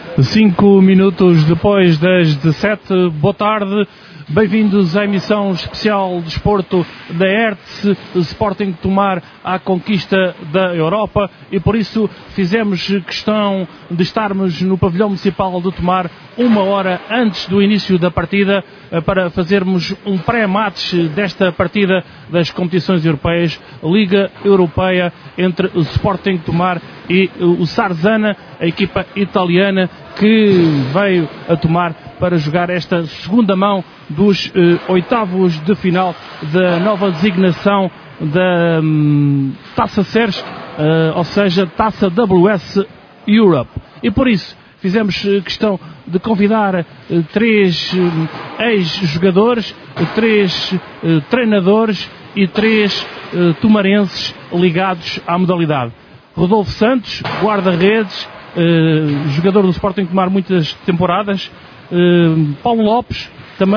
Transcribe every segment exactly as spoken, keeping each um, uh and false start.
Cinco minutos depois das dezessete, boa tarde, bem-vindos à emissão especial de desporto da R T S, Sporting Tomar à conquista da Europa, e por isso fizemos questão de estarmos no pavilhão municipal de Tomar uma hora antes do início da partida para fazermos um pré-match desta partida das competições europeias, Liga Europeia, entre o Sporting Tomar e o Sarzana, a equipa italiana que veio a Tomar para jogar esta segunda mão dos eh, oitavos de final da nova designação da hum, Taça Ceres, eh, ou seja, Taça W S Europe. E por isso fizemos questão de convidar eh, três eh, ex-jogadores, três eh, treinadores e três eh, tomarenses ligados à modalidade. Rodolfo Santos, guarda-redes, eh, jogador do Sporting Tomar muitas temporadas, eh, Paulo Lopes,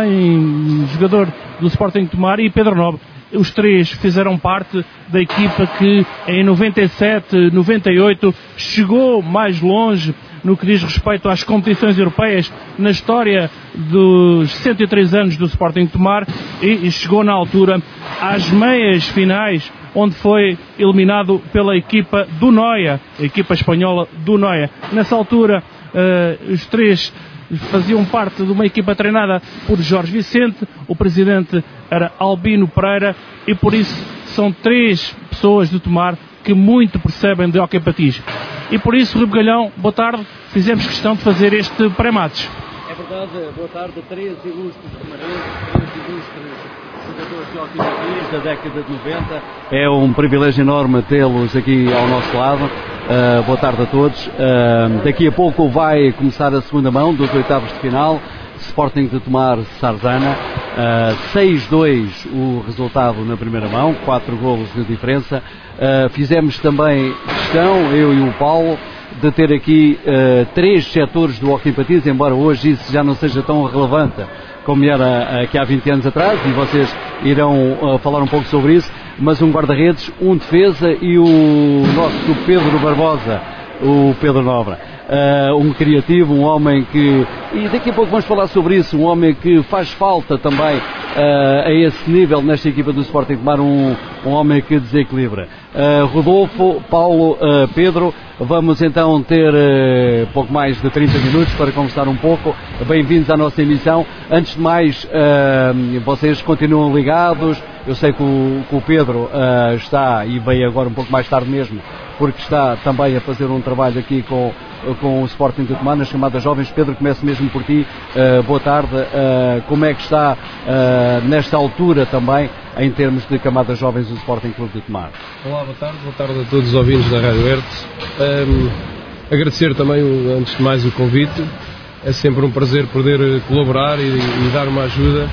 também jogador do Sporting Tomar, e Pedro Nobre. Os três fizeram parte da equipa que em noventa e sete, noventa e oito chegou mais longe no que diz respeito às competições europeias na história dos cento e três anos do Sporting Tomar, e chegou na altura às meias finais, onde foi eliminado pela equipa do Noia, a equipa espanhola do Noia. Nessa altura, uh, os três faziam parte de uma equipa treinada por Jorge Vicente, o presidente era Albino Pereira, e por isso são três pessoas de Tomar que muito percebem de hóquei patins. E por isso, Rui Bugalhão, boa tarde, fizemos questão de fazer este pré-match. É verdade, boa tarde, três ilustres tomarenses, três ilustres jogadores de hóquei patins da década de noventa. É um privilégio enorme tê-los aqui ao nosso lado. Uh, boa tarde a todos. Uh, daqui a pouco vai começar a segunda mão dos oitavos de final, Sporting de Tomar Sarzana, uh, seis dois o resultado na primeira mão, quatro golos de diferença. Uh, fizemos também questão, eu e o Paulo, de ter aqui uh, três setores do hóquei patins, embora hoje isso já não seja tão relevante como era aqui há vinte anos atrás, e vocês irão uh, falar um pouco sobre isso, mas um guarda-redes, um defesa e o nosso Pedro Barbosa, o Pedro Nobre. Uh, um criativo, um homem que, e daqui a pouco vamos falar sobre isso, um homem que faz falta também uh, a esse nível nesta equipa do Sporting Tomar, um, um homem que desequilibra. Uh, Rodolfo, Paulo, uh, Pedro, vamos então ter uh, pouco mais de trinta minutos para conversar um pouco. Bem-vindos à nossa emissão. Antes de mais, uh, vocês continuam ligados. Eu sei que o, que o Pedro uh, está, e veio agora um pouco mais tarde mesmo, porque está também a fazer um trabalho aqui com, com o Sporting de Tomar, nas chamadas jovens. Pedro, começo mesmo por ti. Uh, boa tarde. Uh, como é que está uh, nesta altura também, em termos de camadas jovens do Sporting Clube de Tomar? Olá, boa tarde. Boa tarde a todos os ouvintes da Rádio R T S. Um, agradecer também, antes de mais, o convite. É sempre um prazer poder colaborar e, e dar uma ajuda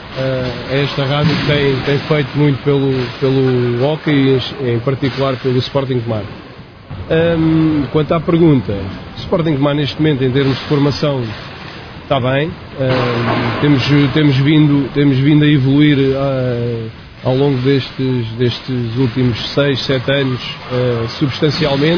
uh, a esta rádio que tem, tem feito muito pelo, pelo hóquei e, em particular, pelo Sporting Tomar. Um, quanto à pergunta, o Sporting Tomar neste momento, em termos de formação, está bem. Um, temos, temos, vindo, temos vindo a evoluir uh, ao longo destes, destes últimos seis, sete anos uh, substancialmente.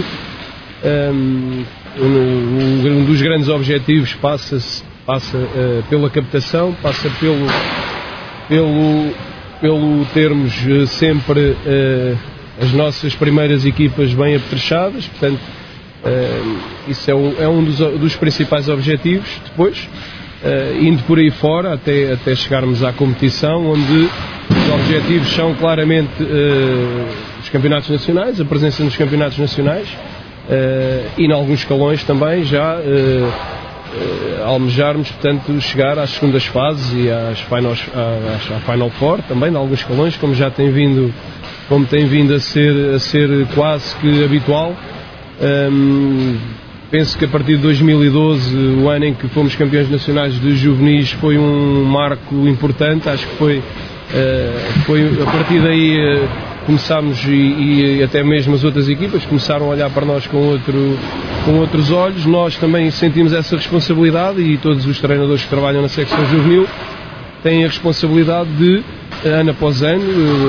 Um, um, um dos grandes objetivos passa, passa uh, pela captação, passa pelo, pelo, pelo termos uh, sempre uh, as nossas primeiras equipas bem apetrechadas, portanto uh, isso é um, é um dos, dos principais objetivos. Depois, uh, indo por aí fora até, até chegarmos à competição, onde os objetivos são claramente uh, os campeonatos nacionais, a presença nos campeonatos nacionais, uh, e em alguns escalões também já uh, uh, almejarmos, portanto, chegar às segundas fases e às finals, às, à Final Four também, em alguns escalões, como já tem vindo, como tem vindo a ser, a ser quase que habitual. Um, penso que a partir de dois mil e doze, o ano em que fomos campeões nacionais de juvenis, foi um marco importante. Acho que foi, uh, foi a partir daí uh, começámos, e, e até mesmo as outras equipas começaram a olhar para nós com, outro, com outros olhos. Nós também sentimos essa responsabilidade, e todos os treinadores que trabalham na secção juvenil têm a responsabilidade de, ano após ano,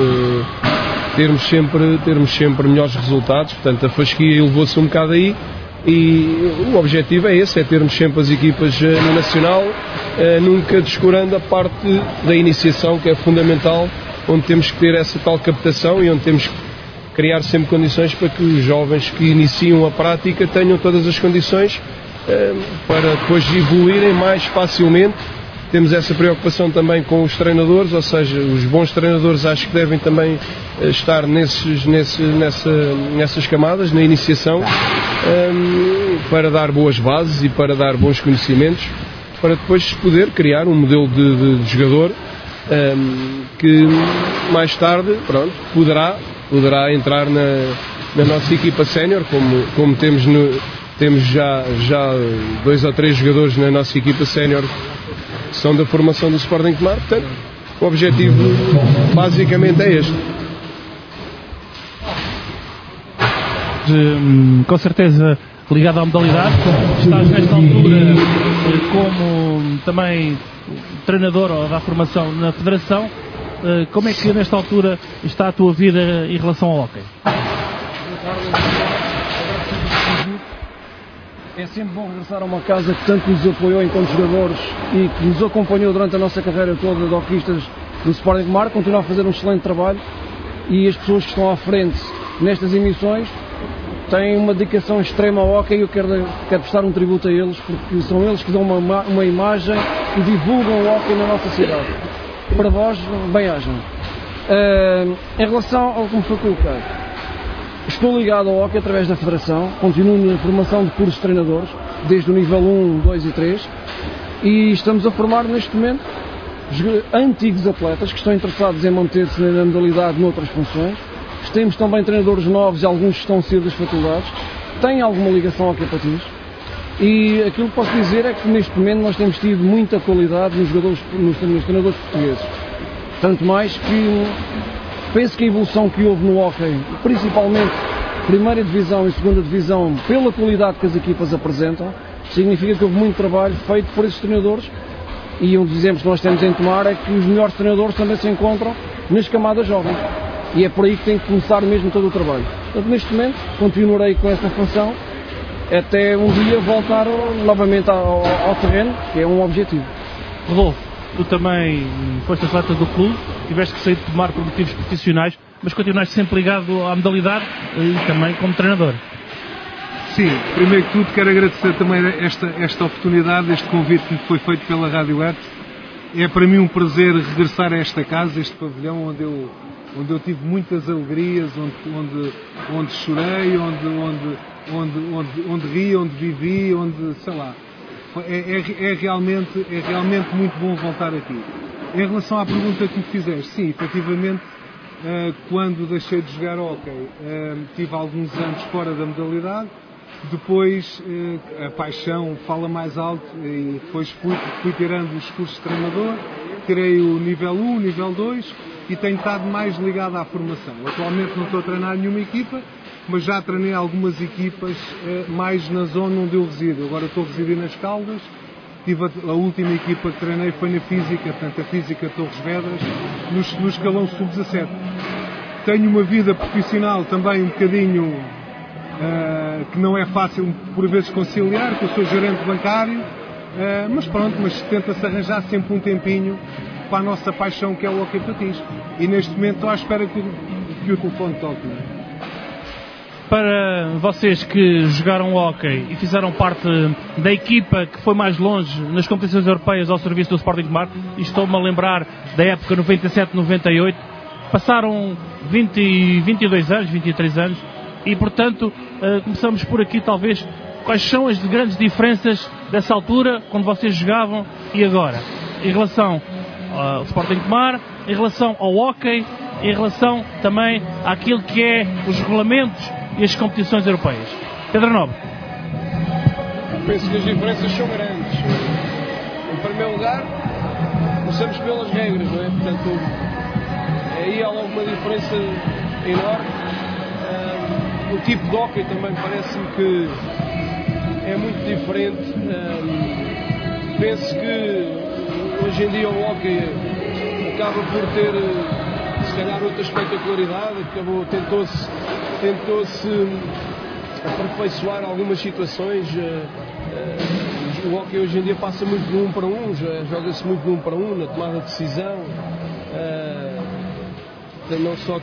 uh, termos sempre, termos sempre melhores resultados. Portanto, a fasquia elevou-se um bocado aí, e o objetivo é esse, é termos sempre as equipas no Nacional, nunca descurando a parte da iniciação, que é fundamental, onde temos que ter essa tal captação e onde temos que criar sempre condições para que os jovens que iniciam a prática tenham todas as condições para depois evoluírem mais facilmente. Temos essa preocupação também com os treinadores, ou seja, os bons treinadores acho que devem também estar nesses, nesse, nessa, nessas camadas, na iniciação, um, para dar boas bases e para dar bons conhecimentos, para depois poder criar um modelo de, de, de jogador um, que mais tarde, pronto, poderá, poderá entrar na, na nossa equipa sénior, como, como temos, no, temos já, já dois ou três jogadores na nossa equipa sénior que são da formação do Sporting Tomar. Portanto, o objetivo basicamente é este. De, com certeza ligado à modalidade, estás nesta altura como também treinador ou da formação na Federação. Como é que nesta altura está a tua vida em relação ao hóquei? É sempre bom regressar a uma casa que tanto nos apoiou enquanto jogadores e que nos acompanhou durante a nossa carreira toda de hoquistas do Sporting Tomar. Continua a fazer um excelente trabalho e as pessoas que estão à frente nestas emissões têm uma dedicação extrema ao hóquei e eu quero, quero prestar um tributo a eles, porque são eles que dão uma, uma imagem e divulgam o hóquei na nossa cidade. Para vós, bem-ajam. Uh, em relação ao que me foi colocado, estou ligado ao hóquei através da Federação, continuo na formação de cursos de treinadores, desde o nível um, dois e três, e estamos a formar neste momento antigos atletas que estão interessados em manter-se na modalidade noutras funções. Temos também treinadores novos e alguns que estão a sair das faculdades, têm alguma ligação ao hóquei patins, e aquilo que posso dizer é que neste momento nós temos tido muita qualidade nos, jogadores, nos, nos treinadores portugueses. Tanto mais que penso que a evolução que houve no hóquei, principalmente primeira divisão e segunda divisão, pela qualidade que as equipas apresentam, significa que houve muito trabalho feito por esses treinadores, e um dos exemplos que nós temos em Tomar é que os melhores treinadores também se encontram nas camadas jovens, e é por aí que tem que começar mesmo todo o trabalho. Portanto, neste momento, continuarei com esta função até um dia voltar novamente ao, ao terreno, que é um objetivo. Rodolfo, tu também foste atleta do clube, tiveste que sair de Tomar por motivos profissionais, mas continuaste sempre ligado à modalidade e também como treinador. Sim, primeiro que tudo quero agradecer também esta, esta oportunidade, este convite que me foi feito pela Rádio Hertz. É para mim um prazer regressar a esta casa, este pavilhão onde eu, onde eu tive muitas alegrias, onde, onde, onde chorei, onde, onde, onde, onde, onde ri, onde vivi, onde, sei lá, é, é, é, realmente, é realmente muito bom voltar aqui. Em relação à pergunta que me fizeste, sim, efetivamente, quando deixei de jogar hóquei, tive alguns anos fora da modalidade. Depois a paixão fala mais alto e depois fui, fui tirando os cursos de treinador, tirei o nível um, o nível dois e tenho estado mais ligado à formação. Atualmente não estou a treinar nenhuma equipa, mas já treinei algumas equipas mais na zona onde eu resido. Agora estou a residir nas Caldas, tive a, a última equipa que treinei foi na Física, portanto a Física Torres Vedras, no, no escalão sub dezassete. Tenho uma vida profissional também um bocadinho... Uh, que não é fácil por vezes conciliar, que eu sou gerente bancário, uh, mas pronto, mas tenta-se arranjar sempre um tempinho para a nossa paixão que é o hóquei patins. E neste momento estou à espera que, que o telefone toque. Para vocês que jogaram hóquei e fizeram parte da equipa que foi mais longe nas competições europeias ao serviço do Sporting Tomar, e estou-me a lembrar da época noventa e sete noventa e oito, passaram vinte, vinte e dois anos, vinte e três anos, e portanto uh, começamos por aqui talvez, quais são as grandes diferenças dessa altura, quando vocês jogavam e agora, em relação ao Sporting Tomar, em relação ao hóquei, em relação também àquilo que é os regulamentos e as competições europeias. Pedro Nobre. Penso que as diferenças são grandes. Em primeiro lugar, começamos pelas regras, não é? Portanto, aí há logo uma diferença enorme. O tipo de hóquei também parece-me que é muito diferente. Um, penso que hoje em dia o hóquei acaba por ter, se calhar, outra espetacularidade. Acabou, tentou-se, tentou-se aperfeiçoar algumas situações. Uh, uh, o hóquei hoje em dia passa muito de um para um, joga-se muito de um para um na tomada de decisão. Uh, não só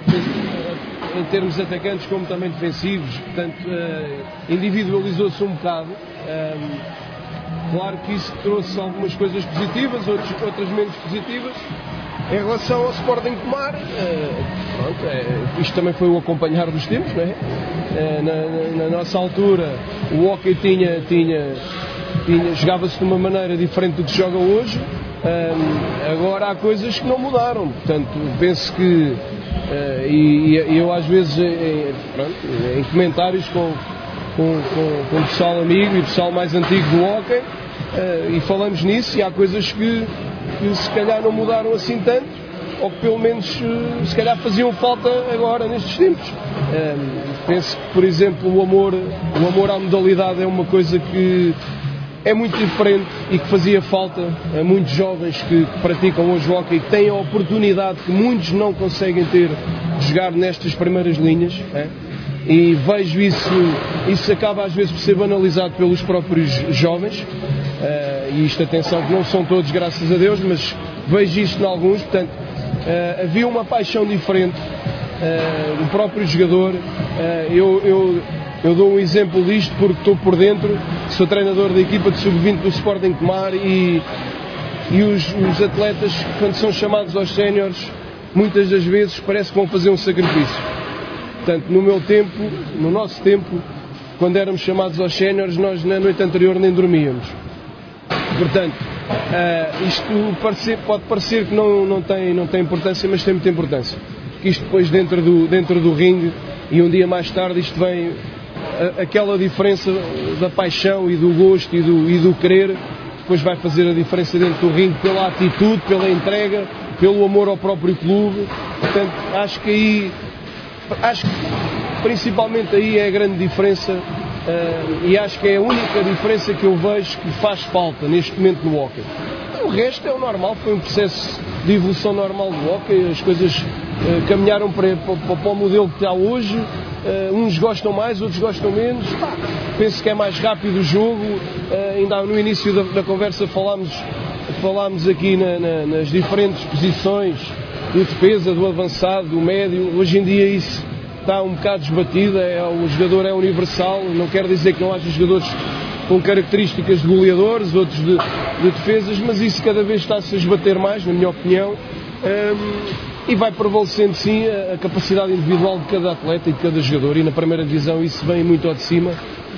em termos atacantes como também defensivos, portanto uh, individualizou-se um bocado. Um, claro que isso trouxe algumas coisas positivas, outros, outras menos positivas. Em relação ao Sporting Tomar, uh, pronto, é, isto também foi o acompanhar dos tempos, não é? Uh, na, na, na nossa altura o hóquei tinha, tinha, tinha, jogava-se de uma maneira diferente do que se joga hoje. Um, agora há coisas que não mudaram, portanto penso que uh, e, e eu às vezes em, pronto, em comentários com, com, com, com o pessoal amigo e o pessoal mais antigo do hóquei uh, e falamos nisso, e há coisas que, que se calhar não mudaram assim tanto, ou que pelo menos uh, se calhar faziam falta agora nestes tempos. Um, penso que, por exemplo, o amor, o amor à modalidade é uma coisa que é muito diferente e que fazia falta a muitos jovens que, que praticam hoje o hóquei e que têm a oportunidade que muitos não conseguem ter de jogar nestas primeiras linhas. É? E vejo isso, isso acaba às vezes por ser banalizado pelos próprios jovens, uh, e isto, atenção, que não são todos, graças a Deus, mas vejo isto em alguns. Portanto, uh, havia uma paixão diferente uh, do próprio jogador. Uh, eu, eu Eu dou um exemplo disto porque estou por dentro, sou treinador da equipa de sub vinte do Sporting Tomar, e, e os, os atletas, quando são chamados aos séniores, muitas das vezes parece que vão fazer um sacrifício. Portanto, no meu tempo, no nosso tempo, quando éramos chamados aos séniores, nós na noite anterior nem dormíamos. Portanto, uh, isto parecer, pode parecer que não, não, tem, não tem importância, mas tem muita importância. Porque isto depois dentro do, dentro do ringue, e um dia mais tarde, isto vem... aquela diferença da paixão e do gosto e do, e do querer, depois vai fazer a diferença dentro do ringue pela atitude, pela entrega, pelo amor ao próprio clube. Portanto, acho que aí, acho que principalmente aí é a grande diferença, uh, e acho que é a única diferença que eu vejo que faz falta neste momento no hóquei. O resto é o normal, foi um processo de evolução normal do hóquei, as coisas uh, caminharam para, para, para o modelo que está hoje. Uh, uns gostam mais, outros gostam menos. Pá, penso que é mais rápido o jogo. Uh, ainda no início da, da conversa falámos, falámos aqui na, na, nas diferentes posições do defesa, do avançado, do médio. Hoje em dia isso está um bocado desbatido. É, o jogador é universal, não quer dizer que não haja jogadores com características de goleadores, outros de, de defesas, mas isso cada vez está-se a esbater mais, na minha opinião. Um, E vai prevalecendo sim a, a capacidade individual de cada atleta e de cada jogador, e na primeira divisão isso vem muito ao de cima.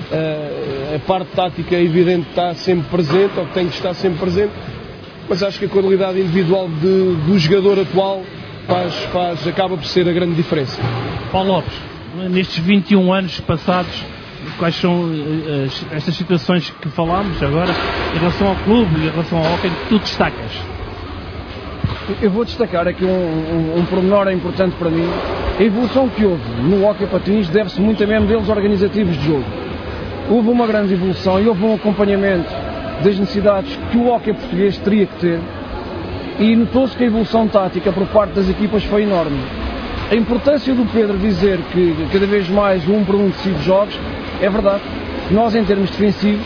Uh, a parte tática é evidente que está sempre presente, ou que tem que estar sempre presente, mas acho que a qualidade individual de, do jogador atual faz, faz, acaba por ser a grande diferença. Paulo Lopes, nestes vinte e um anos passados, quais são as, estas situações que falámos agora em relação ao clube e em relação ao hóquei que tu destacas? Eu vou destacar aqui um, um, um pormenor importante para mim. A evolução que houve no hóquei patins deve-se muito a modelos organizativos de jogo. Houve uma grande evolução e houve um acompanhamento das necessidades que o hóquei português teria que ter, e notou-se que a evolução tática por parte das equipas foi enorme. A importância do Pedro dizer que cada vez mais o um por um decide jogos, é verdade. Nós, em termos defensivos,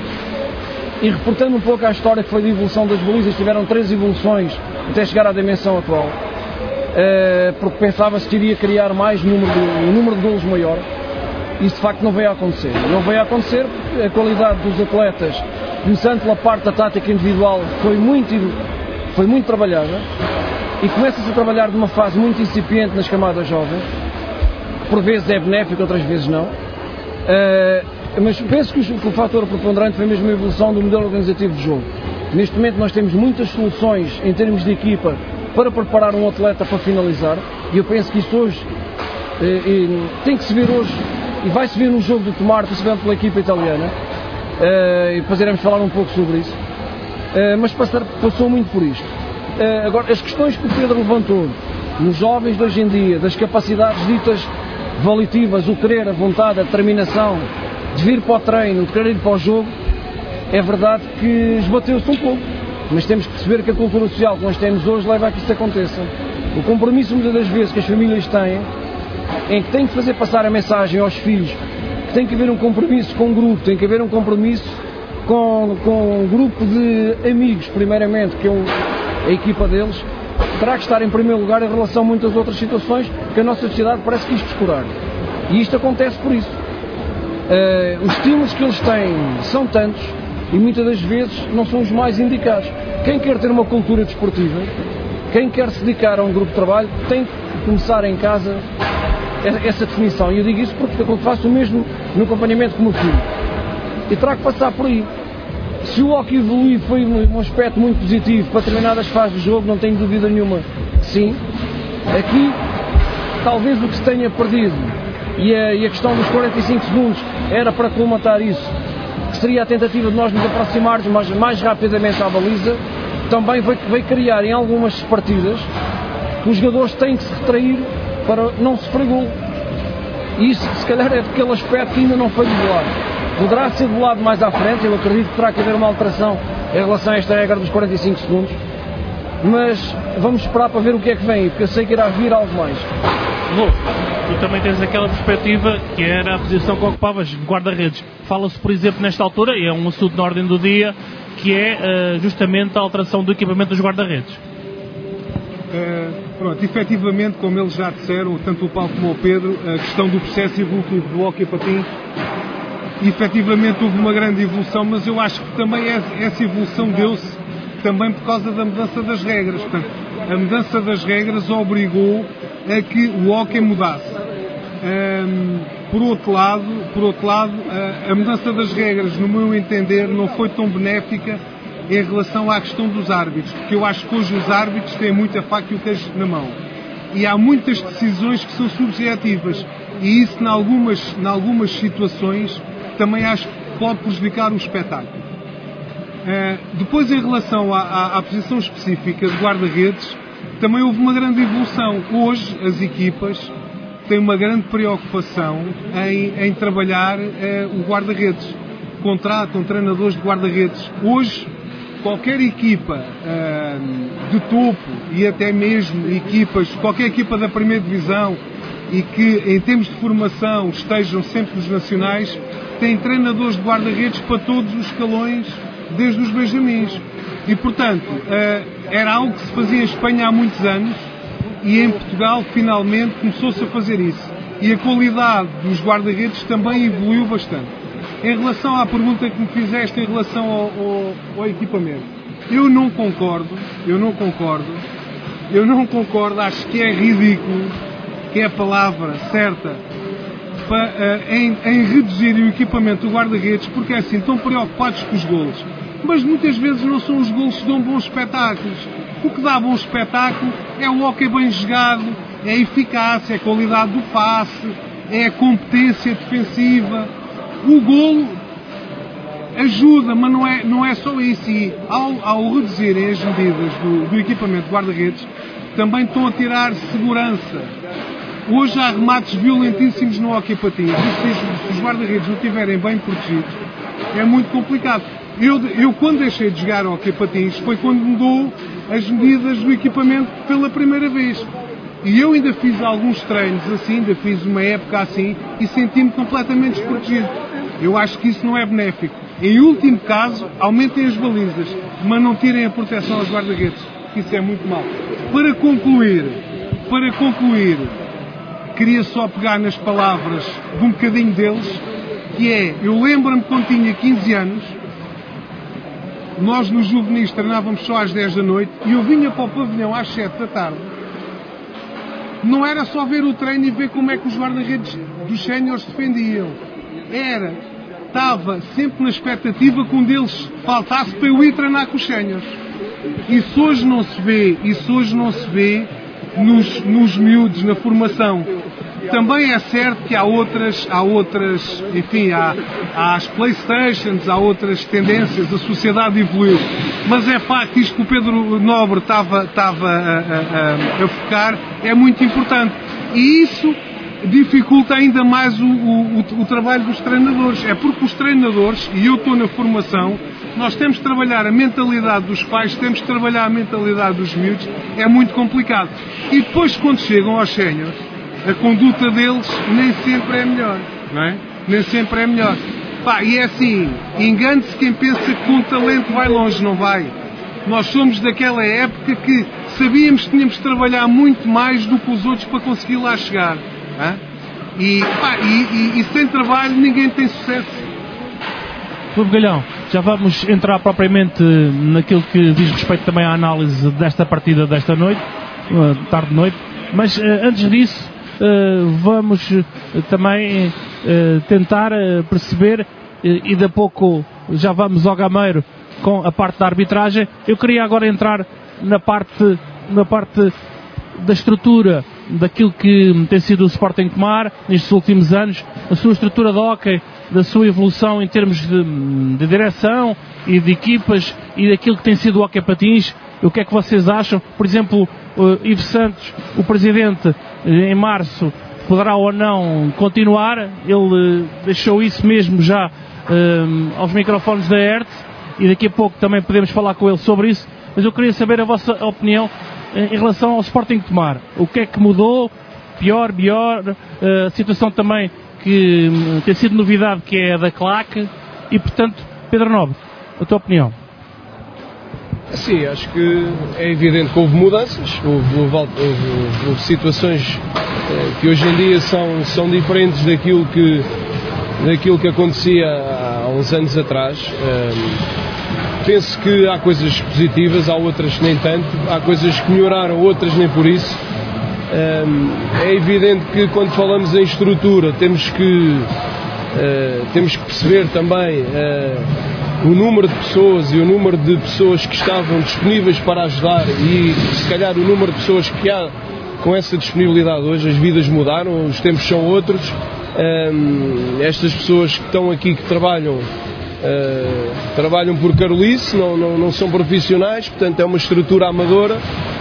e reportando um pouco a história que foi de evolução das balizas, tiveram três evoluções até chegar à dimensão atual, uh, porque pensava-se que iria criar mais número de, um número de golos maior. Isso de facto não veio a acontecer. Não veio a acontecer porque a qualidade dos atletas, começando pela parte da tática individual, foi muito, foi muito trabalhada, e começa-se a trabalhar de uma fase muito incipiente nas camadas jovens. Por vezes é benéfico, outras vezes não. Uh, mas penso que o, que o fator preponderante foi mesmo a evolução do modelo organizativo de jogo. Neste momento nós temos muitas soluções em termos de equipa para preparar um atleta para finalizar, e eu penso que isso hoje eh, eh, tem que se ver hoje, e vai-se ver no jogo do Tomar, principalmente pela equipa italiana, eh, e depois iremos falar um pouco sobre isso, eh, mas passar, passou muito por isto. Eh, agora, as questões que o Pedro levantou nos jovens de hoje em dia, das capacidades ditas volitivas, o querer, a vontade, a determinação de vir para o treino, de querer ir para o jogo, é verdade que esbateu-se um pouco, mas temos que perceber que a cultura social que nós temos hoje leva a que isso aconteça. O compromisso, muitas das vezes, que as famílias têm, em que têm que fazer passar a mensagem aos filhos que que tem que haver um compromisso com o grupo, tem que haver um compromisso com, com um grupo de amigos, primeiramente, que é o, a equipa deles, terá que estar em primeiro lugar em relação a muitas outras situações que a nossa sociedade parece que quis descurar. E isto acontece por isso. Uh, os estímulos que eles têm são tantos e muitas das vezes não são os mais indicados. Quem quer ter uma cultura desportiva, quem quer se dedicar a um grupo de trabalho, tem que começar em casa essa definição. E eu digo isso porque eu faço o mesmo no acompanhamento com o meu filho. E terá que passar por aí. Se o hockey evoluir foi um aspecto muito positivo para determinadas fases do jogo, não tenho dúvida nenhuma que sim. Aqui, talvez o que se tenha perdido, e a, e a questão dos quarenta e cinco segundos era para colmatar isso, que seria a tentativa de nós nos aproximarmos mais, mais rapidamente à baliza, também veio, veio criar em algumas partidas que os jogadores têm que se retrair para não sofrer gol. E isso, se calhar, é daquele aspecto que ainda não foi debelado. Poderá ser debelado mais à frente, eu acredito que terá que haver uma alteração em relação a esta regra dos quarenta e cinco segundos, mas vamos esperar para ver o que é que vem, porque eu sei que irá vir algo mais. Lu, tu também tens aquela perspectiva que era a posição que ocupavas, guarda-redes. Fala-se, por exemplo, nesta altura, e é um assunto na ordem do dia, que é uh, justamente a alteração do equipamento dos guarda-redes. Uh, pronto, efetivamente, como eles já disseram, tanto o Paulo como o Pedro, a questão do processo evolutivo do hóquei patins, efetivamente houve uma grande evolução, mas eu acho que também essa evolução deu-se também por causa da mudança das regras. Portanto, a mudança das regras obrigou a que o hóquei mudasse. Um, por outro lado, por outro lado a, a mudança das regras, no meu entender, não foi tão benéfica em relação à questão dos árbitros, porque eu acho que hoje os árbitros têm muita faca e o queijo na mão. E há muitas decisões que são subjetivas. E isso, em algumas, em algumas situações, também acho que pode prejudicar o espetáculo. Uh, depois, em relação à, à, à posição específica de guarda-redes, também houve uma grande evolução. Hoje, as equipas têm uma grande preocupação em, em trabalhar uh, o guarda-redes. Contratam treinadores de guarda-redes. Hoje, qualquer equipa uh, de topo e até mesmo equipas, qualquer equipa da primeira divisão e que, em termos de formação, estejam sempre nos nacionais, tem treinadores de guarda-redes para todos os escalões, desde os benjamins. E, portanto, era algo que se fazia em Espanha há muitos anos e em Portugal, finalmente, começou-se a fazer isso. E a qualidade dos guarda-redes também evoluiu bastante. Em relação à pergunta que me fizeste em relação ao, ao, ao equipamento, eu não concordo, eu não concordo, eu não concordo, acho que é ridículo, que é a palavra certa, Em, em reduzir o equipamento do guarda-redes, porque assim estão preocupados com os golos, mas muitas vezes não são os golos que dão bons espetáculos. O que dá bom espetáculo é o hóquei bem jogado, é a eficácia, é a qualidade do passe, é a competência defensiva. O golo ajuda, mas não é, não é só isso. E ao, ao reduzirem as medidas do, do equipamento de guarda-redes, também estão a tirar segurança. Hoje há remates violentíssimos no hóquei patins. Se os guarda-redes não estiverem bem protegidos, é muito complicado. Eu, eu quando deixei de jogar hóquei patins, foi quando mudou as medidas do equipamento pela primeira vez. E eu ainda fiz alguns treinos assim, ainda fiz uma época assim, e senti-me completamente desprotegido. Eu acho que isso não é benéfico. Em último caso, aumentem as balizas, mas não tirem a proteção aos guarda-redes. Isso é muito mau. Para concluir, para concluir, queria só pegar nas palavras de um bocadinho deles, que é, eu lembro-me quando tinha quinze anos, nós nos juvenis treinávamos só às dez da noite e eu vinha para o pavilhão às sete da tarde. Não era só ver o treino e ver como é que os guarda-redes dos séniores defendiam. Era, estava sempre na expectativa que um deles faltasse para eu ir treinar com os séniores. Isso hoje não se vê, isso hoje não se vê nos, nos miúdos, na formação. Também é certo que há outras, há outras, enfim, há, há as Playstations, há outras tendências, a sociedade evoluiu. Mas é facto, isto que o Pedro Nobre estava, estava a, a, a focar, é muito importante. E isso dificulta ainda mais o, o, o trabalho dos treinadores. É porque os treinadores, e eu estou na formação, nós temos de trabalhar a mentalidade dos pais, temos de trabalhar a mentalidade dos miúdos, é muito complicado. E depois, quando chegam aos séniores, a conduta deles nem sempre é melhor, não é? nem sempre é melhor. Pá, e é assim, engane-se quem pensa que com talento vai longe, não vai. Nós somos daquela época que sabíamos que tínhamos de trabalhar muito mais do que os outros para conseguir lá chegar. Hein? E, pá, e, e, e sem trabalho ninguém tem sucesso. Doutor Bugalhão, já vamos entrar propriamente naquilo que diz respeito também à análise desta partida desta noite, tarde-noite, mas antes disso vamos também tentar perceber, e de a pouco já vamos ao gameiro com a parte da arbitragem. Eu queria agora entrar na parte, na parte da estrutura daquilo que tem sido o Sporting Tomar nestes últimos anos, a sua estrutura de hóquei, da sua evolução em termos de, de direção e de equipas e daquilo que tem sido o hóquei patins. O que é que vocês acham? Por exemplo, uh, Ivo Santos, o presidente, em março, poderá ou não continuar. Ele uh, deixou isso mesmo já uh, aos microfones da E R T e daqui a pouco também podemos falar com ele sobre isso. Mas eu queria saber a vossa opinião em relação ao Sporting Tomar. O que é que mudou? Pior, pior? Uh, a situação também que um, tem sido novidade, que é a da claque. E, portanto, Pedro Nobre, a tua opinião? Sim, acho que é evidente que houve mudanças, houve, houve, houve, houve situações eh, que hoje em dia são, são diferentes daquilo que, daquilo que acontecia há uns anos atrás. Eh, penso que há coisas positivas, há outras nem tanto, há coisas que melhoraram, outras nem por isso. Eh, é evidente que quando falamos em estrutura temos que, eh, temos que perceber também eh, o número de pessoas e o número de pessoas que estavam disponíveis para ajudar e se calhar o número de pessoas que há com essa disponibilidade hoje. As vidas mudaram, os tempos são outros. Um, estas pessoas que estão aqui, que trabalham uh, trabalham por carolice, não, não, não são profissionais, portanto é uma estrutura amadora,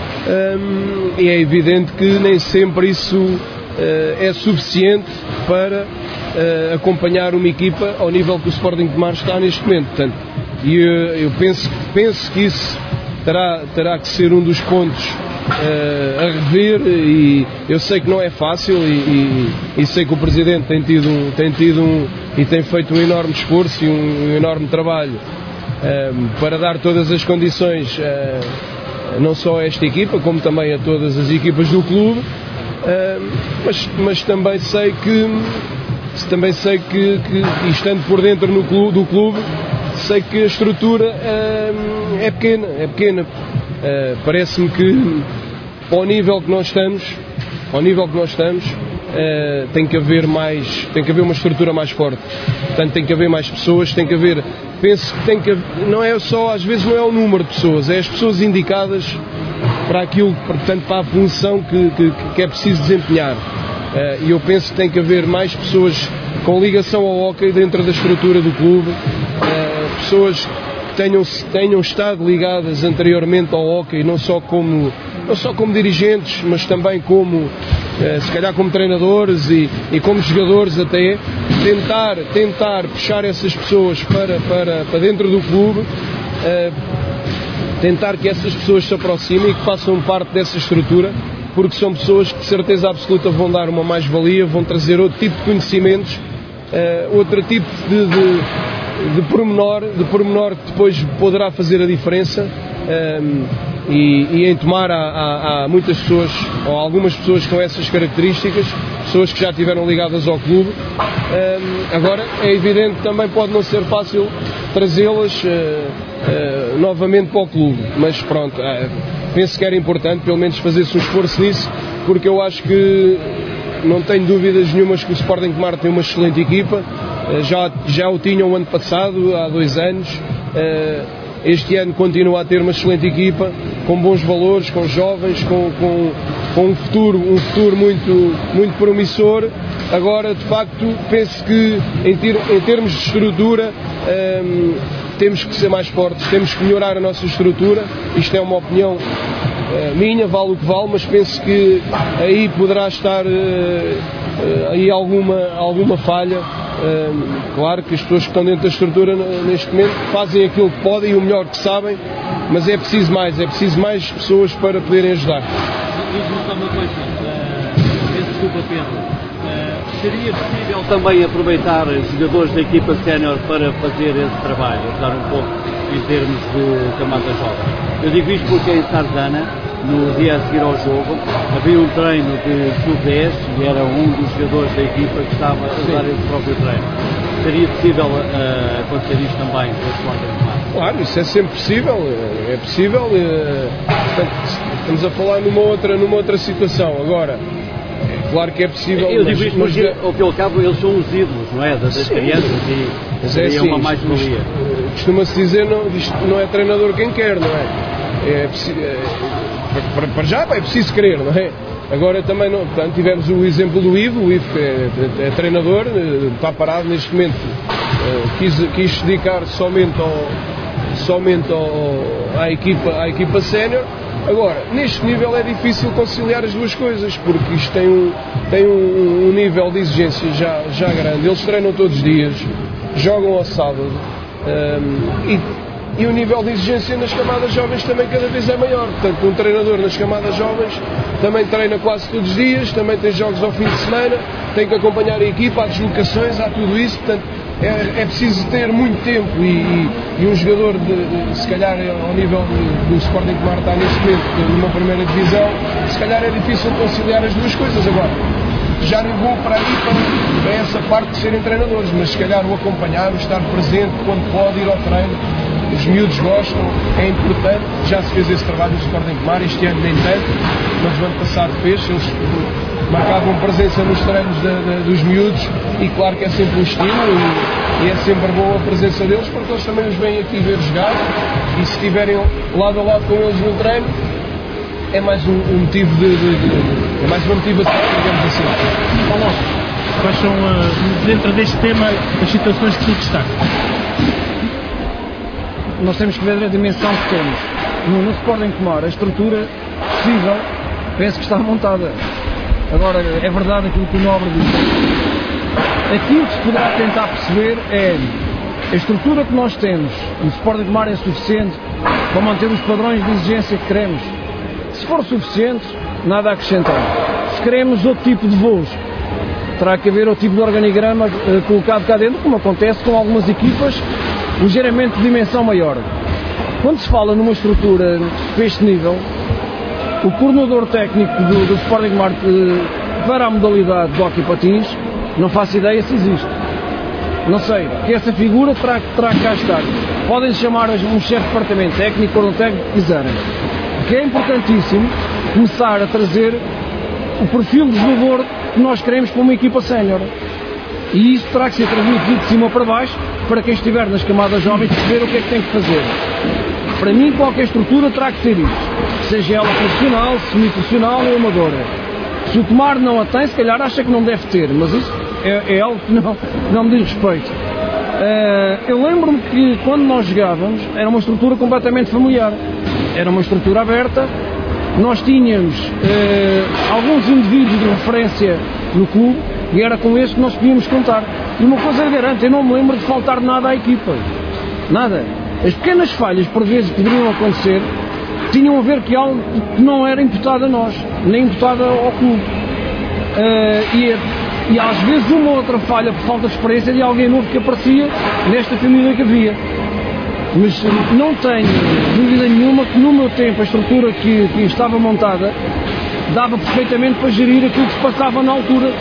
um, e é evidente que nem sempre isso uh, é suficiente para Uh, acompanhar uma equipa ao nível que o Sporting Tomar está neste momento. Portanto, e eu, eu penso, penso que isso terá, terá que ser um dos pontos uh, a rever, e eu sei que não é fácil, e, e, e sei que o Presidente tem tido, um, tem tido um, e tem feito um enorme esforço e um, um enorme trabalho uh, para dar todas as condições uh, não só a esta equipa, como também a todas as equipas do clube, uh, mas, mas também sei que Também sei que, que e estando por dentro no clube, do clube, sei que a estrutura uh, é pequena, é pequena. Uh, parece-me que ao nível que nós estamos, ao nível que nós estamos, uh, tem que haver mais, tem que haver uma estrutura mais forte. Portanto, tem que haver mais pessoas, tem que haver, penso que tem que haver, não é só, às vezes não é o número de pessoas, é as pessoas indicadas para aquilo, portanto, para a função que, que, que é preciso desempenhar. E uh, eu penso que tem que haver mais pessoas com ligação ao hóquei dentro da estrutura do clube, uh, pessoas que tenham, tenham estado ligadas anteriormente ao hóquei, não só como, não só como dirigentes, mas também como, uh, se calhar como treinadores e, e como jogadores até, tentar, tentar puxar essas pessoas para, para, para dentro do clube, uh, tentar que essas pessoas se aproximem e que façam parte dessa estrutura, porque são pessoas que de certeza absoluta vão dar uma mais-valia, vão trazer outro tipo de conhecimentos, uh, outro tipo de, de, de, pormenor, de pormenor que depois poderá fazer a diferença. Um, e, e em Tomar há, há, há muitas pessoas, ou algumas pessoas com essas características, pessoas que já estiveram ligadas ao clube. Um, agora é evidente que também pode não ser fácil trazê-las uh, uh, novamente para o clube, mas pronto, uh, penso que era importante pelo menos fazer-se um esforço nisso, porque eu acho que não tenho dúvidas nenhumas que o Sporting Tomar tem uma excelente equipa, uh, já, já o tinha o ano passado, há dois anos, uh, este ano continua a ter uma excelente equipa, com bons valores, com jovens, com, com, com um futuro, um futuro muito, muito promissor. Agora, de facto, penso que em, ter, em termos de estrutura um, temos que ser mais fortes, temos que melhorar a nossa estrutura. Isto é uma opinião uh, minha, vale o que vale, mas penso que aí poderá estar uh, uh, aí alguma, alguma falha. Uh, claro que as pessoas que estão dentro da estrutura neste momento fazem aquilo que podem e o melhor que sabem, mas é preciso mais, é preciso mais pessoas para poderem ajudar. Diz-me só uma coisa, uh, desculpa Pedro, uh, Seria possível também aproveitar jogadores da equipa sénior para fazer esse trabalho, ajudar um pouco em termos de camada jovem? Eu digo isto porque em Sarzana, no dia a seguir ao jogo, havia um treino de sub dez e era um dos jogadores da equipa que estava a usar esse próprio treino. Seria possível uh, acontecer isto também com o Sporting de Mar? Claro, isso é sempre possível, é possível, é, portanto, estamos a falar numa outra, numa outra situação. Agora, é claro que é possível... Eu mas, digo isto mas, porque, ao fim e ao cabo, eles são os ídolos, não é? Das, das crianças e mas seria é assim, uma mais-valia. Costuma-se dizer, não, isto não é treinador quem quer, não é? É, é para, para já é preciso querer, não é? Agora também não, portanto, tivemos o exemplo do Ivo, o Ivo que é, é treinador, está parado neste momento, quis, quis dedicar somente, ao, somente ao, à equipa, à equipa sénior. Agora, neste nível é difícil conciliar as duas coisas, porque isto tem um, tem um, um nível de exigência já, já grande, eles treinam todos os dias, jogam ao sábado, um, e E o nível de exigência nas camadas jovens também cada vez é maior. Portanto, um treinador nas camadas jovens também treina quase todos os dias, também tem jogos ao fim de semana, tem que acompanhar a equipa, há deslocações, há tudo isso. Portanto, é, é preciso ter muito tempo e, e, e um jogador, de, de, se calhar ao nível de, do Sporting de Mar está neste momento numa primeira divisão, se calhar é difícil conciliar as duas coisas. Agora, já não vou para aí para, para essa parte de serem treinadores, mas se calhar o acompanhar, o estar presente quando pode ir ao treino. Os miúdos gostam, é importante, já se fez esse trabalho no Sporting de Mar, este ano nem tanto, mas o ano passado fez, eles marcavam presença nos treinos de, de, dos miúdos e claro que é sempre um estímulo e, e é sempre boa a presença deles porque eles também os vêm aqui ver jogar e se estiverem lado a lado com eles no treino é mais um, um motivo de, de, de, é mais uma motivação, digamos assim. Paulo, quais são, uh, dentro deste tema, as situações que tu destacas? Nós temos que ver a dimensão que temos. No, no Sporting de Mar, a estrutura possível, penso que está montada. Agora, é verdade aquilo que o Nobre disse. Aquilo que se poderá tentar perceber é a estrutura que nós temos no Sporting de Mar é suficiente para manter os padrões de exigência que queremos. Se for suficiente, nada a acrescentar. Se queremos outro tipo de voos, terá que haver outro tipo de organigrama uh, colocado cá dentro, como acontece com algumas equipas ligeiramente de dimensão maior. Quando se fala numa estrutura para este nível, o coordenador técnico do, do Sporting de Mar para a modalidade de hóquei patins, não faço ideia se existe. Não sei, que essa figura terá, terá que cá estar. Podem chamar um chefe de departamento técnico ou um técnico que quiserem. Porque é importantíssimo começar a trazer o perfil de jogador que nós queremos para uma equipa sénior. E isso terá que ser transmitido de cima para baixo para quem estiver nas camadas jovens perceber o que é que tem que fazer. Para mim, qualquer estrutura terá que ter isso. Seja ela profissional, semi-profissional ou amadora. Se o Tomar não a tem, se calhar acha que não deve ter, mas isso é, é algo que não, não me diz respeito. Uh, eu lembro-me que quando nós jogávamos era uma estrutura completamente familiar. Era uma estrutura aberta. Nós tínhamos uh, alguns indivíduos de referência no clube e era com esse que nós podíamos contar. E uma coisa eu garanto, eu não me lembro de faltar nada à equipa. Nada. As pequenas falhas, por vezes, que poderiam acontecer, tinham a ver com algo que não era imputado a nós, nem imputado ao clube. Uh, e, e às vezes uma ou outra falha por falta de experiência de alguém novo que aparecia nesta família que havia. Mas não tenho dúvida nenhuma que no meu tempo a estrutura que, que estava montada dava perfeitamente para gerir aquilo que se passava na altura.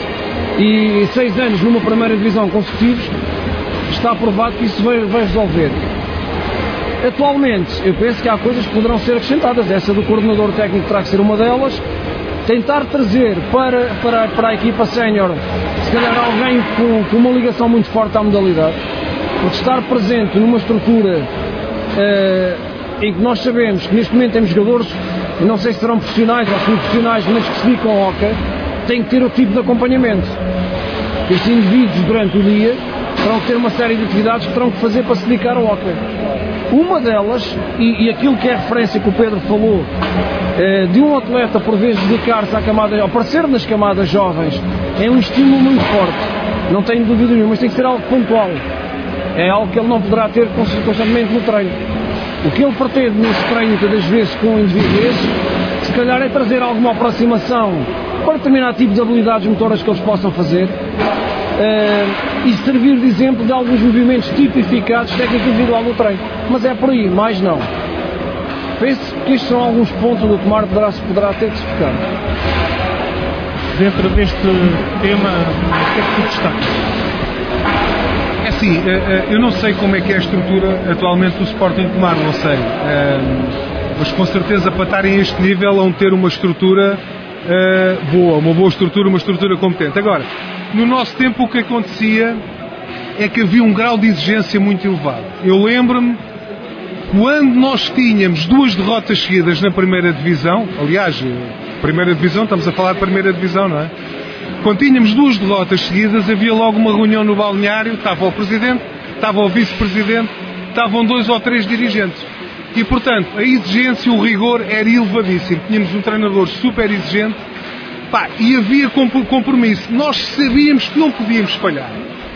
E seis anos numa primeira divisão consecutivos está provado que isso vai, vai resolver. Atualmente eu penso que há coisas que poderão ser acrescentadas, essa do coordenador técnico terá que ser uma delas, tentar trazer para, para, para a equipa sénior se calhar alguém com, com uma ligação muito forte à modalidade, porque estar presente numa estrutura uh, em que nós sabemos que neste momento temos jogadores, eu não sei se serão profissionais ou semi-profissionais, mas que se dedicam ao hóquei, tem que ter o tipo de acompanhamento. Estes indivíduos durante o dia terão que ter uma série de atividades que terão que fazer para se dedicar ao hóquei. Uma delas, e, e aquilo que é a referência que o Pedro falou, eh, de um atleta por vezes dedicar-se à camada, aparecer nas camadas jovens, é um estímulo muito forte, não tenho dúvida nenhuma, mas tem que ser algo pontual. É algo que ele não poderá ter constantemente no treino. O que ele pretende nesse treino, muitas das vezes com indivíduos, se calhar é trazer alguma aproximação para determinado tipo de habilidades motoras que eles possam fazer uh, e servir de exemplo de alguns movimentos tipificados técnica individual no treino. Mas é por aí, mais não. Penso que estes são alguns pontos do que o Tomar poderá, poderá ter que se focar. Dentro deste tema, o que é que tu destacas? É assim, eu não sei como é que é a estrutura atualmente do Sporting Tomar, não sei. Mas com certeza para estarem a este nível vão ter uma estrutura boa, uma boa estrutura, uma estrutura competente. Agora, no nosso tempo o que acontecia é que havia um grau de exigência muito elevado. Eu lembro-me quando nós tínhamos duas derrotas seguidas na primeira divisão, aliás, primeira divisão, estamos a falar de primeira divisão, não é? Quando tínhamos duas derrotas seguidas, havia logo uma reunião no balneário, estava o presidente, estava o vice-presidente, estavam dois ou três dirigentes. E, portanto, a exigência, o rigor era elevadíssimo. Tínhamos um treinador super exigente, pá, e havia compromisso. Nós sabíamos que não podíamos falhar.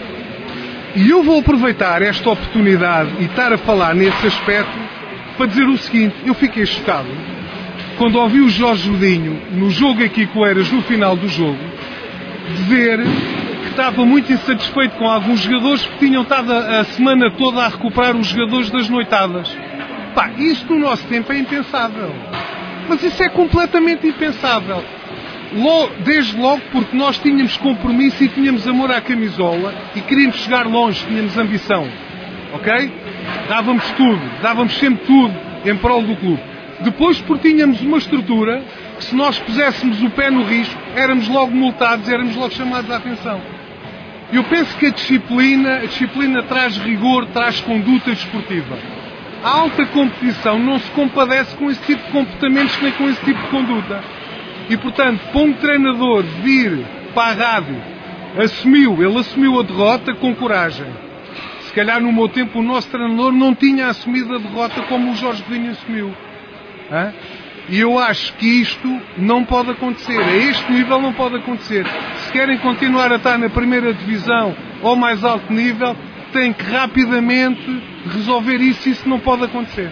E eu vou aproveitar esta oportunidade e estar a falar nesse aspecto para dizer o seguinte: eu fiquei chocado quando ouvi o Jorge Godinho, no jogo aqui com o Eiras, no final do jogo, dizer que estava muito insatisfeito com alguns jogadores que tinham estado a, a semana toda a recuperar os jogadores das noitadas. Pá, isso no nosso tempo é impensável. Mas isso é completamente impensável. Logo, desde logo porque nós tínhamos compromisso e tínhamos amor à camisola e queríamos chegar longe, tínhamos ambição. Ok? Dávamos tudo, dávamos sempre tudo em prol do clube. Depois porque tínhamos uma estrutura que se nós puséssemos o pé no risco, éramos logo multados, éramos logo chamados à atenção. Eu penso que a disciplina, a disciplina traz rigor, traz conduta desportiva. A alta competição não se compadece com esse tipo de comportamentos nem com esse tipo de conduta. E, portanto, para um treinador vir para a rádio, assumiu, ele assumiu a derrota com coragem. Se calhar no meu tempo o nosso treinador não tinha assumido a derrota como o Jorge Godinho assumiu. Hã? E eu acho que isto não pode acontecer. A este nível não pode acontecer. Se querem continuar a estar na primeira divisão ou mais alto nível, têm que rapidamente resolver isso e isso não pode acontecer.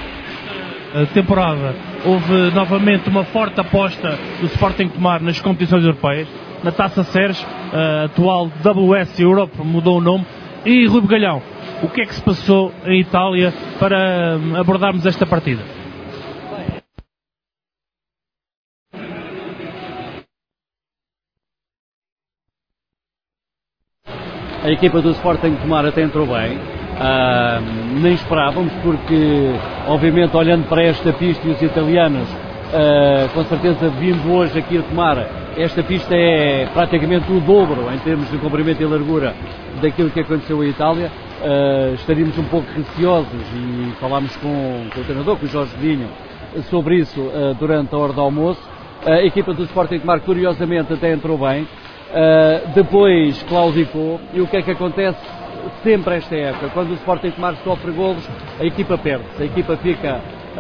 A temporada houve novamente uma forte aposta do Sporting Tomar nas competições europeias, na Taça Seres, a atual W S Europe, mudou o nome. E Rui Begalhão, o que é que se passou em Itália para abordarmos esta partida? A equipa do Sporting Tomar até entrou bem. Uh, nem esperávamos, porque obviamente olhando para esta pista e os italianos, uh, com certeza vindo hoje aqui a Tomar, esta pista é praticamente o dobro em termos de comprimento e largura daquilo que aconteceu em Itália. Uh, estaríamos um pouco receosos e falámos com, com o treinador, com o Jorge Godinho, sobre isso uh, durante a hora do almoço. Uh, a equipa do Sporting Tomar curiosamente até entrou bem, uh, depois claudicou. E o que é que acontece sempre esta época? Quando o Sporting Tomar sofre golos, a equipa perde-se, a equipa fica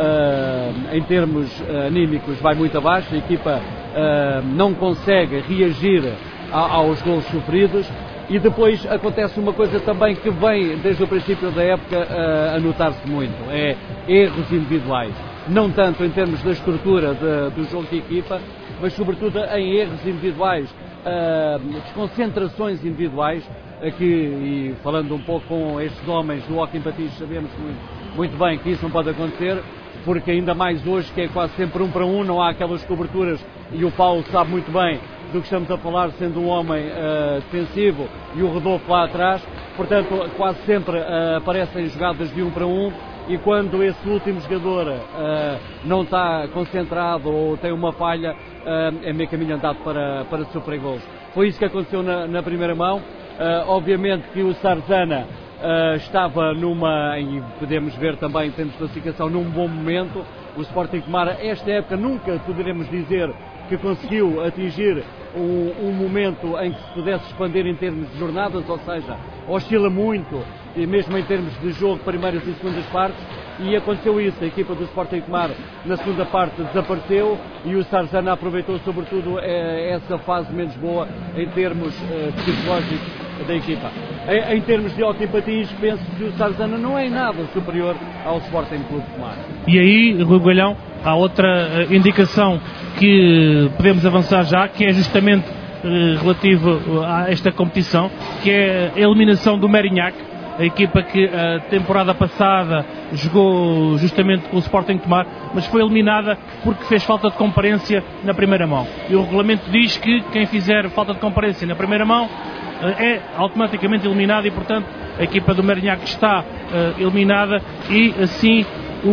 uh, em termos uh, anímicos vai muito abaixo, a equipa uh, não consegue reagir a, aos golos sofridos. E depois acontece uma coisa também que vem desde o princípio da época uh, a notar-se muito, é erros individuais, não tanto em termos da estrutura de, do jogo de equipa, mas sobretudo em erros individuais, uh, desconcentrações individuais, aqui, e falando um pouco com estes homens do hóquei em patins, sabemos muito, muito bem que isso não pode acontecer, porque ainda mais hoje, que é quase sempre um para um, não há aquelas coberturas, e o Paulo sabe muito bem do que estamos a falar, sendo um homem uh, defensivo e o Rodolfo lá atrás. Portanto, quase sempre uh, aparecem jogadas de um para um, e quando esse último jogador uh, não está concentrado ou tem uma falha, uh, é meio caminho andado para, para sofrer gols. Foi isso que aconteceu na, na primeira mão. Uh, obviamente que o Sarzana uh, estava numa, e podemos ver também em termos de classificação, num bom momento. O Sporting Tomar, esta época, nunca poderemos dizer que conseguiu atingir um, um momento em que se pudesse expandir em termos de jornadas, ou seja, oscila muito, e mesmo em termos de jogo, primeiras e segundas partes, e aconteceu isso. A equipa do Sporting Tomar na segunda parte desapareceu e o Sarzana aproveitou sobretudo essa fase menos boa em termos uh, psicológicos da equipa. Em, em termos de hóquei patins, penso que o Sarzana não é nada superior ao Sporting Clube de Tomar. E aí, Rui Galhão, há outra uh, indicação que podemos avançar já, que é justamente uh, relativo a esta competição, que é a eliminação do Merinhac, a equipa que a temporada passada jogou justamente com o Sporting Tomar, mas foi eliminada porque fez falta de comparência na primeira mão. E o regulamento diz que quem fizer falta de comparência na primeira mão é automaticamente eliminado e, portanto, a equipa do Merinhac está uh, eliminada e, assim, o,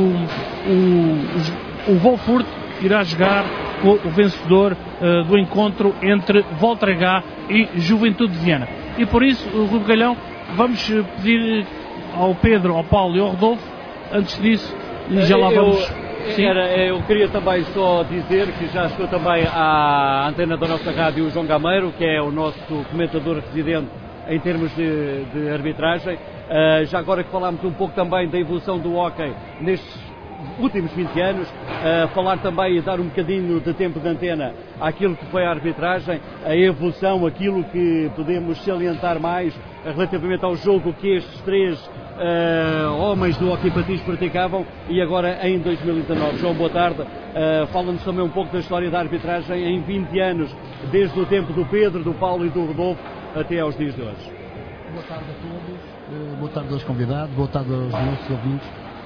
o, o Volfurt irá jogar com o vencedor uh, do encontro entre Voltregá e Juventude de Viana. E, por isso, o Rui Galhão, vamos pedir ao Pedro, ao Paulo e ao Rodolfo, antes disso, e já lá vamos... Eu, era, eu queria também só dizer que já estou também à antena da nossa rádio o João Gameiro, que é o nosso comentador residente em termos de, de arbitragem. Uh, já agora que falámos um pouco também da evolução do hóquei nestes últimos vinte anos, uh, falar também e dar um bocadinho de tempo de antena àquilo que foi a arbitragem, a evolução, aquilo que podemos salientar mais relativamente ao jogo que estes três uh, homens do hóquei patins praticavam e agora em dois mil e dezanove. João, boa tarde. Uh, Fala-nos também um pouco da história da arbitragem em vinte anos, desde o tempo do Pedro, do Paulo e do Rodolfo até aos dias de hoje. Boa tarde a todos, uh, boa tarde aos convidados, boa tarde aos nossos ouvintes.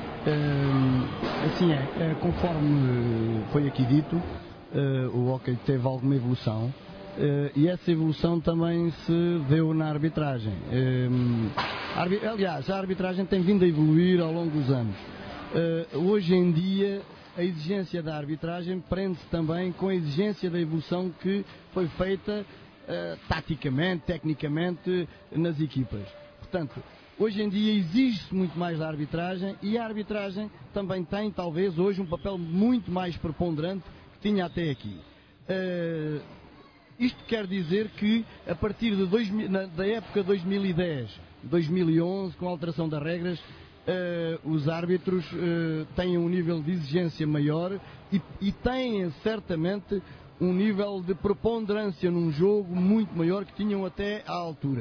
Uh, assim é, uh, conforme foi aqui dito, uh, o hóquei teve alguma evolução uh, e essa evolução também se deu na arbitragem. Uh, arbi aliás, a arbitragem tem vindo a evoluir ao longo dos anos. Uh, hoje em dia, a exigência da arbitragem prende-se também com a exigência da evolução que foi feita uh, taticamente, tecnicamente, nas equipas. Portanto, hoje em dia exige-se muito mais da arbitragem e a arbitragem também tem, talvez, hoje um papel muito mais preponderante que tinha até aqui. Uh, isto quer dizer que, a partir de dois, na, da época dois mil e dez, dois mil e onze, com a alteração das regras, uh, os árbitros uh, têm um nível de exigência maior e, e têm, certamente, um nível de preponderância num jogo muito maior que tinham até à altura.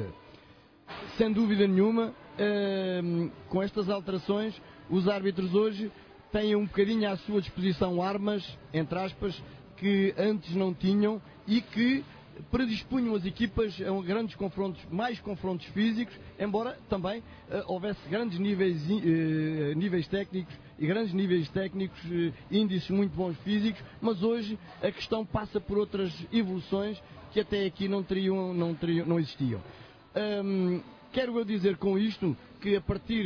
Sem dúvida nenhuma, Uh, com estas alterações, os árbitros hoje têm um bocadinho à sua disposição armas, entre aspas, que antes não tinham e que predispunham as equipas a grandes confrontos, mais confrontos físicos, embora também uh, houvesse grandes níveis, uh, níveis técnicos e grandes níveis técnicos, uh, índices muito bons físicos, mas hoje a questão passa por outras evoluções que até aqui não, teriam, não, teriam, não existiam. Um, Quero eu dizer com isto que a partir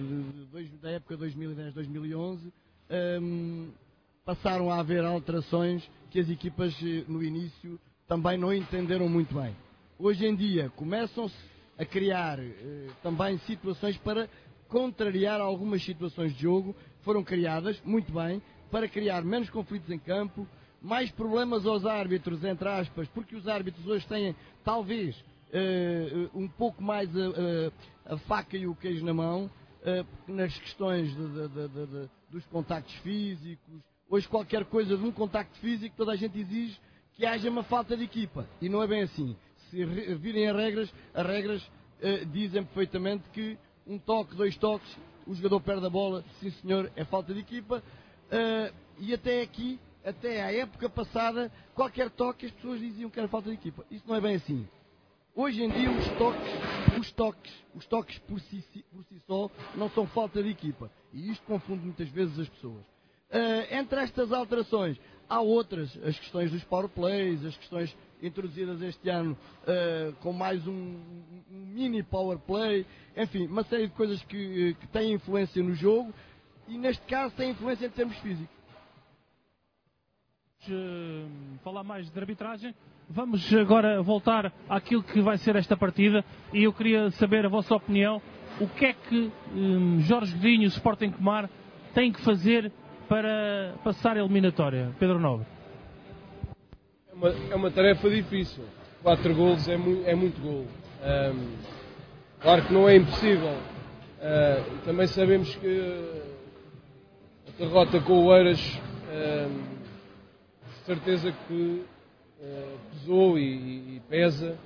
da época dois mil e dez, dois mil e onze um, passaram a haver alterações que as equipas no início também não entenderam muito bem. Hoje em dia começam-se a criar uh, também situações para contrariar algumas situações de jogo, foram criadas muito bem, para criar menos conflitos em campo, mais problemas aos árbitros, entre aspas, porque os árbitros hoje têm, talvez, Uh, um pouco mais a, a, a faca e o queijo na mão, uh, nas questões de, de, de, de, de, dos contactos físicos. Hoje qualquer coisa de um contacto físico, toda a gente exige que haja uma falta de equipa, e não é bem assim. Se virem as regras, as regras uh, dizem perfeitamente que um toque, dois toques, o jogador perde a bola, sim senhor, é falta de equipa, uh, e até aqui, até à época passada, qualquer toque as pessoas diziam que era falta de equipa. Isso não é bem assim. Hoje em dia os toques, os toques, os toques por si, por si só não são falta de equipa. E isto confunde muitas vezes as pessoas. Uh, entre estas alterações, há outras, as questões dos power plays, as questões introduzidas este ano uh, com mais um, um mini power play, enfim, uma série de coisas que, que têm influência no jogo e neste caso têm influência em termos físicos. Uh, falar mais de arbitragem. Vamos agora voltar àquilo que vai ser esta partida e eu queria saber a vossa opinião. O que é que um, Jorge Godinho e o Sporting Tomar têm que fazer para passar a eliminatória? Pedro Nobre. É uma, é uma tarefa difícil. Quatro golos é, mu é muito golo. Um, claro que não é impossível. Uh, também sabemos que a derrota com o Eiras, um, de certeza que Uh, pesou e, e pesa, uh,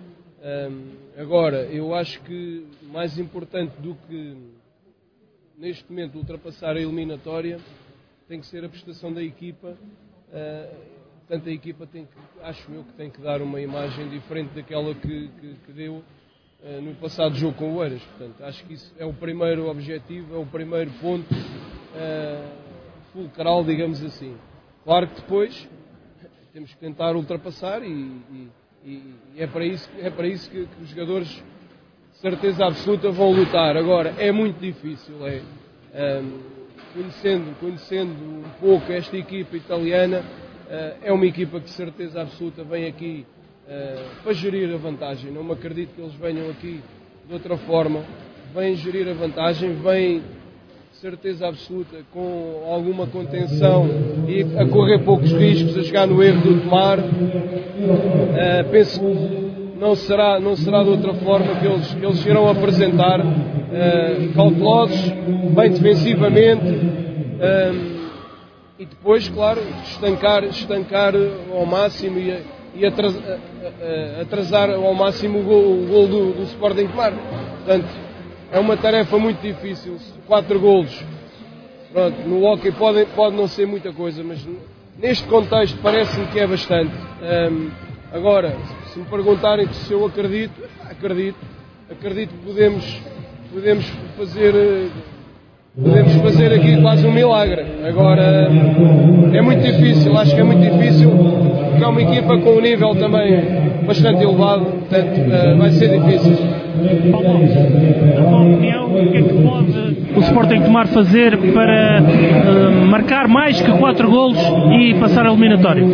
Um, agora, eu acho que mais importante do que neste momento ultrapassar a eliminatória tem que ser a prestação da equipa. Uh, portanto, a equipa tem que, acho eu que tem que dar uma imagem diferente daquela que, que, que deu uh, no passado jogo com o Oeiras. Portanto, acho que isso é o primeiro objetivo, é o primeiro ponto uh, fulcral, digamos assim. Claro que depois temos que tentar ultrapassar e, e, e é para isso, é para isso que, que os jogadores, de certeza absoluta, vão lutar. Agora, é muito difícil, é, um, conhecendo, conhecendo um pouco esta equipa italiana, uh, é uma equipa que, de certeza absoluta, vem aqui uh, para gerir a vantagem. Não me acredito que eles venham aqui de outra forma. Vêm gerir a vantagem, vêm, de certeza absoluta, com alguma contenção e a correr poucos riscos, a jogar no erro do Tomar. Uh, penso que não será, não será de outra forma que eles, que eles irão apresentar, uh, cautelosos, bem defensivamente, uh, e depois, claro, estancar, estancar ao máximo e, e atrasar, atrasar ao máximo o gol, o gol do, do Sporting Tomar. Portanto, é uma tarefa muito difícil. Quatro golos, pronto, no hockey pode, pode não ser muita coisa, mas neste contexto parece-me que é bastante. Um, agora, se me perguntarem se eu acredito, acredito, acredito que podemos, podemos fazer, podemos fazer aqui quase um milagre. Agora, é muito difícil, acho que é muito difícil, porque é uma equipa com um nível também bastante elevado, portanto, uh, vai ser difícil. Paulo, na tua opinião, o que é que pode o Sporting Tomar fazer para uh, marcar mais que quatro golos e passar a eliminatória?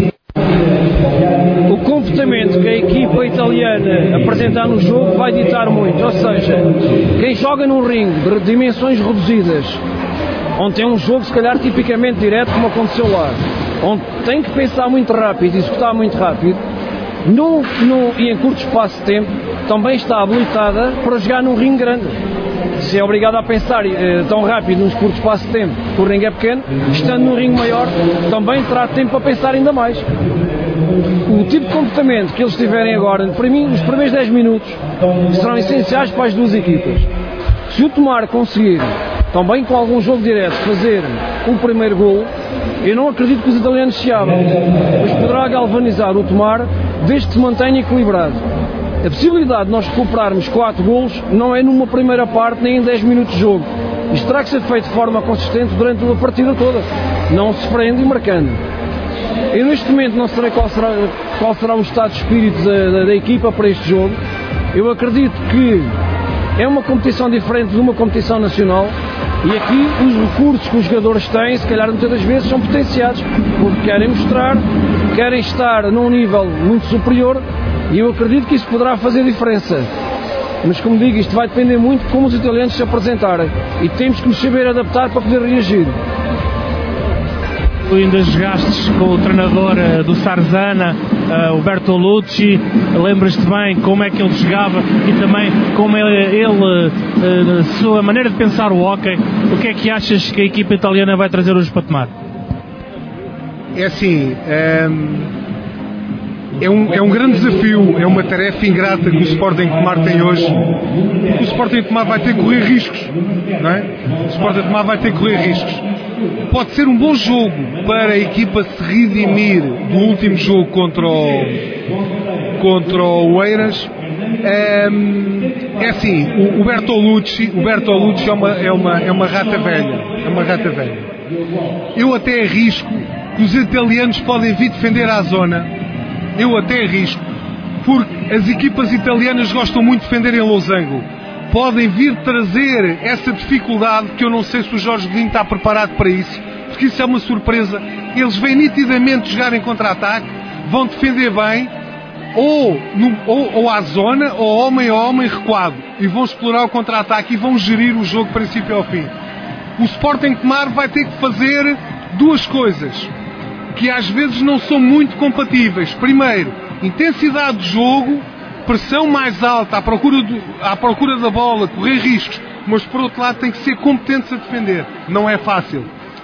O comportamento que a equipa italiana apresentar no jogo vai ditar muito, ou seja, quem joga num ringue de dimensões reduzidas, onde tem um jogo se calhar tipicamente direto como aconteceu lá, onde tem que pensar muito rápido e executar muito rápido, no, no, e em curto espaço de tempo, também está habilitada para jogar num ringue grande. Se é obrigado a pensar eh, tão rápido num curto espaço de tempo, porque o ringue é pequeno, estando num ringue maior, também terá tempo para pensar ainda mais. O tipo de comportamento que eles tiverem agora, para mim, os primeiros dez minutos, serão essenciais para as duas equipas. Se o Tomar conseguir, também com algum jogo direto, fazer o primeiro golo, eu não acredito que os italianos se abram, mas poderá galvanizar o Tomar desde que se mantenha equilibrado. A possibilidade de nós recuperarmos quatro golos não é numa primeira parte nem em dez minutos de jogo. Isto terá que ser feito de forma consistente durante a partida toda, não se prende e marcando. Eu neste momento não sei qual será, qual será o estado de espírito da, da, da equipa para este jogo. Eu acredito que é uma competição diferente de uma competição nacional e aqui os recursos que os jogadores têm, se calhar muitas das vezes são potenciados, porque querem mostrar, querem estar num nível muito superior e eu acredito que isso poderá fazer diferença. Mas como digo, isto vai depender muito de como os italianos se apresentarem e temos que nos saber adaptar para poder reagir. Tu ainda jogaste com o treinador uh, do Sarzana, uh, o Bertolucci, lembras-te bem como é que ele jogava e também como ele, ele uh, a sua maneira de pensar o hóquei. O que é que achas que a equipa italiana vai trazer hoje para Tomar? É assim, é, é, um, é um grande desafio, é uma tarefa ingrata que o Sporting Tomar tem hoje. O Sporting Tomar vai ter que correr riscos, não é? O Sporting Tomar vai ter que correr riscos. Pode ser um bom jogo para a equipa se redimir do último jogo contra o, contra o Oeiras. É, é assim, o, o Bertolucci, o Bertolucci é, uma, é, uma, é uma rata velha. É uma rata velha. Eu até arrisco que os italianos podem vir defender a zona. Eu até arrisco. Porque as equipas italianas gostam muito de defender em losango. Podem vir trazer essa dificuldade que eu não sei se o Jorge Godinho está preparado para isso, porque isso é uma surpresa. Eles vêm nitidamente jogar em contra-ataque, vão defender bem, ou, no, ou, ou à zona, ou homem a homem recuado, e vão explorar o contra-ataque e vão gerir o jogo do princípio ao fim. O Sporting Tomar vai ter que fazer duas coisas, que às vezes não são muito compatíveis. Primeiro, intensidade de jogo, pressão mais alta, à procura, do, à procura da bola, correr riscos, mas por outro lado tem que ser competentes a defender. Não é fácil.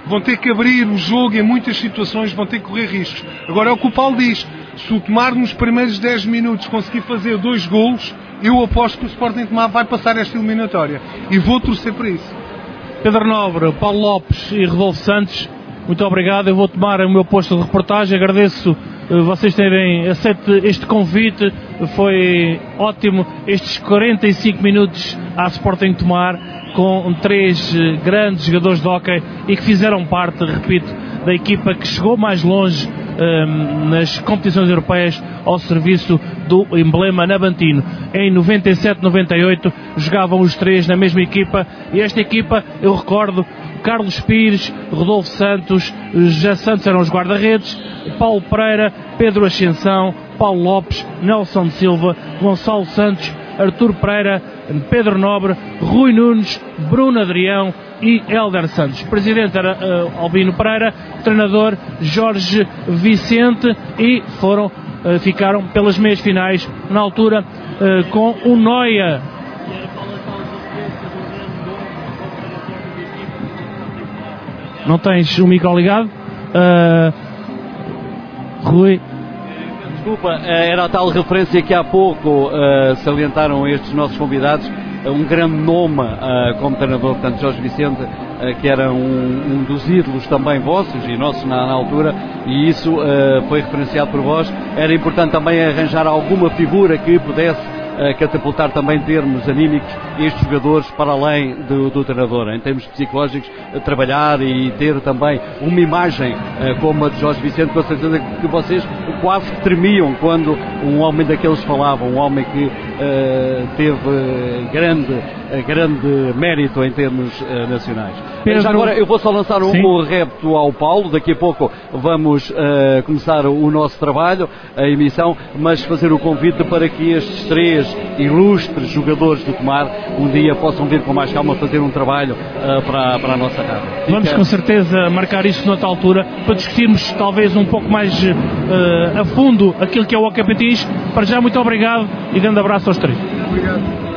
vão ter que abrir o jogo em muitas situações, vão ter que correr riscos. Agora é o que o Paulo diz, se o Tomar nos primeiros dez minutos conseguir fazer dois golos, eu aposto que o Sporting Tomar vai passar esta eliminatória e vou torcer para isso. Pedro Nobre, Paulo Lopes e Rodolfo Santos, muito obrigado. Eu vou tomar o meu posto de reportagem. Agradeço uh, vocês terem aceito este convite. Foi ótimo estes quarenta e cinco minutos à Sporting Tomar, com três uh, grandes jogadores de hóquei e que fizeram parte, repito, da equipa que chegou mais longe um, nas competições europeias ao serviço do emblema navantino. Em noventa e sete noventa e oito jogavam os três na mesma equipa, e esta equipa, eu recordo, Carlos Pires, Rodolfo Santos, José Santos eram os guarda-redes, Paulo Pereira, Pedro Ascensão, Paulo Lopes, Nelson Silva, Gonçalo Santos, Artur Pereira, Pedro Nobre, Rui Nunes, Bruno Adrião e Hélder Santos. O presidente era uh, Albino Pereira, o treinador Jorge Vicente, e foram, uh, ficaram pelas meias finais, na altura uh, com o Noia. Não tens o micro ligado? Uh, Rui. Desculpa, era a tal referência que há pouco uh, salientaram estes nossos convidados, um grande nome uh, como treinador, portanto Jorge Vicente, uh, que era um, um dos ídolos também vossos e nossos na, na altura, e isso uh, foi referenciado por vós. Era importante também arranjar alguma figura que pudesse uh, catapultar também em termos anímicos estes jogadores para além do, do treinador, em termos psicológicos, uh, trabalhar e ter também uma imagem uh, como a de Jorge Vicente. Com certeza que vocês quase que tremiam quando um homem daqueles falava, um homem que uh, teve grande, uh, grande mérito em termos uh, nacionais. Pedro... Já agora eu vou só lançar um, um repto ao Paulo, daqui a pouco vamos uh, começar o nosso trabalho, a emissão, mas fazer o convite para que estes três ilustres jogadores do Tomar um dia possam vir com mais calma fazer um trabalho uh, para, para a nossa rádio. Fica... Vamos com certeza marcar isso noutra altura, para discutirmos talvez um pouco mais uh, a fundo aquilo que é o Hóquei Patins. Para já, muito obrigado e grande abraço aos três. Obrigado.